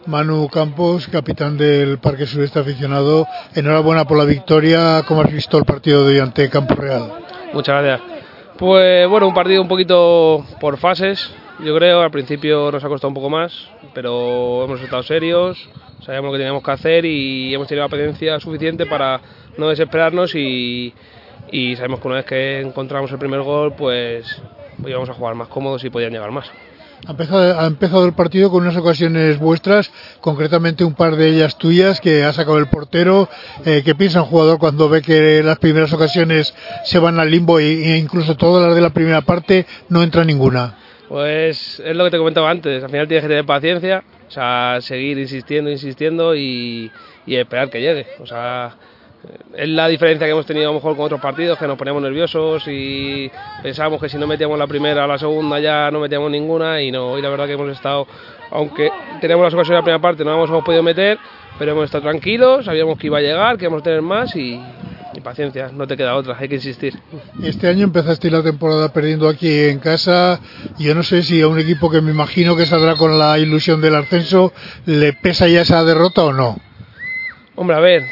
Manu Campos, capitán del Parque Sureste Aficionado, enhorabuena por la victoria. ¿Cómo has visto el partido de hoy ante Campo Real? Muchas gracias. Pues bueno, un partido un poquito por fases, yo creo. Al principio nos ha costado un poco más, pero hemos estado serios, sabíamos lo que teníamos que hacer y hemos tenido la paciencia suficiente para no desesperarnos y sabemos que una vez que encontramos el primer gol, pues íbamos a jugar más cómodos y podían llegar más. Ha empezado el partido con unas ocasiones vuestras, concretamente un par de ellas tuyas que ha sacado el portero. ¿Qué piensa un jugador cuando ve que las primeras ocasiones se van al limbo e incluso todas las de la primera parte no entra ninguna? Pues es lo que te comentaba antes, al final tienes que tener paciencia, o sea, seguir insistiendo y esperar que llegue. O sea, es la diferencia que hemos tenido a lo mejor con otros partidos, que nos poníamos nerviosos y pensábamos que si no metíamos la primera o la segunda ya no metíamos ninguna y la verdad que hemos estado, aunque teníamos las ocasiones de la primera parte no hemos podido meter, pero hemos estado tranquilos, sabíamos que iba a llegar, que íbamos a tener más y paciencia, no te queda otra, hay que insistir. Este año empezaste la temporada perdiendo aquí en casa. Yo no sé si a un equipo que me imagino que saldrá con la ilusión del ascenso le pesa ya esa derrota o no. Hombre, a ver,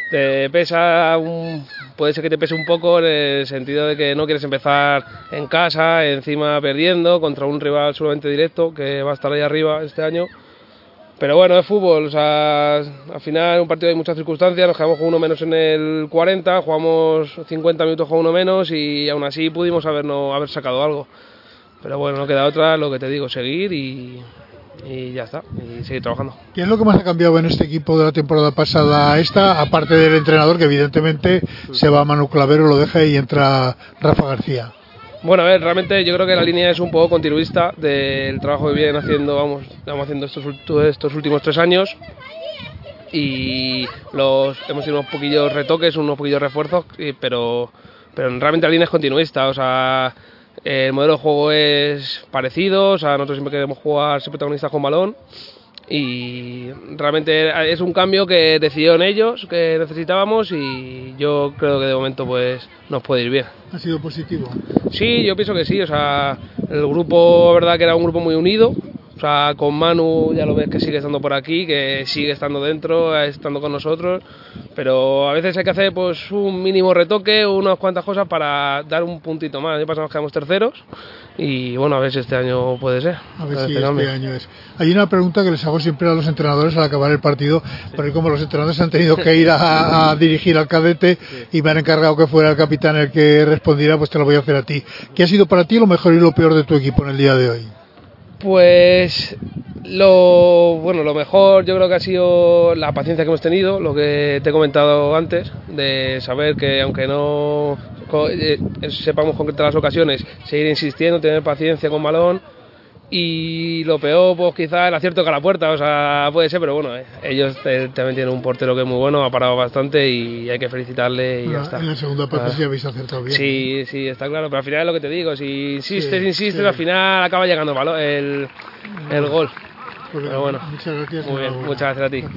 puede ser que te pese un poco en el sentido de que no quieres empezar en casa, encima perdiendo contra un rival solamente directo que va a estar ahí arriba este año. Pero bueno, es fútbol, o sea, al final un partido hay muchas circunstancias, nos quedamos con uno menos en el 40, jugamos 50 minutos con uno menos y aún así pudimos haber sacado algo. Pero bueno, no queda otra, lo que te digo, seguir y ya está, y seguir trabajando. ¿Qué es lo que más ha cambiado en este equipo de la temporada pasada a esta, aparte del entrenador, que evidentemente se va a Manu Clavero, lo deja y entra Rafa García? Bueno, a ver, realmente yo creo que la línea es un poco continuista del trabajo que vienen haciendo, vamos haciendo estos últimos 3 años y hemos hecho unos poquillos retoques, unos poquillos refuerzos, pero realmente la línea es continuista, o sea, el modelo de juego es parecido, o sea, nosotros siempre queremos ser protagonistas con balón y realmente es un cambio que decidieron ellos, que necesitábamos y yo creo que de momento pues nos puede ir bien. ¿Ha sido positivo? Sí, yo pienso que sí, o sea, el grupo, verdad que era un grupo muy unido, o sea, con Manu ya lo ves que sigue estando por aquí, que sigue estando dentro, estando con nosotros, pero a veces hay que hacer pues un mínimo retoque, unas cuantas cosas para dar un puntito más. El año pasado nos quedamos terceros y bueno, a ver si este año puede ser. A ver si este año es. Hay una pregunta que les hago siempre a los entrenadores al acabar el partido, porque como los entrenadores han tenido que ir a dirigir al cadete y me han encargado que fuera el capitán el que respondiera, pues te lo voy a hacer a ti. ¿Qué ha sido para ti lo mejor y lo peor de tu equipo en el día de hoy? Pues lo mejor yo creo que ha sido la paciencia que hemos tenido, lo que te he comentado antes, de saber que aunque no sepamos concretar las ocasiones, seguir insistiendo, tener paciencia con balón. Y lo peor, pues quizás el acierto que a la puerta, o sea, puede ser, pero bueno, ellos también tienen un portero que es muy bueno, ha parado bastante y hay que felicitarle y ya está. En la segunda parte sí habéis acertado bien. Sí, está claro, pero al final es lo que te digo, si insistes, al final acaba llegando el gol. Pues pero bueno, muchas gracias. muy bien, muchas gracias a ti.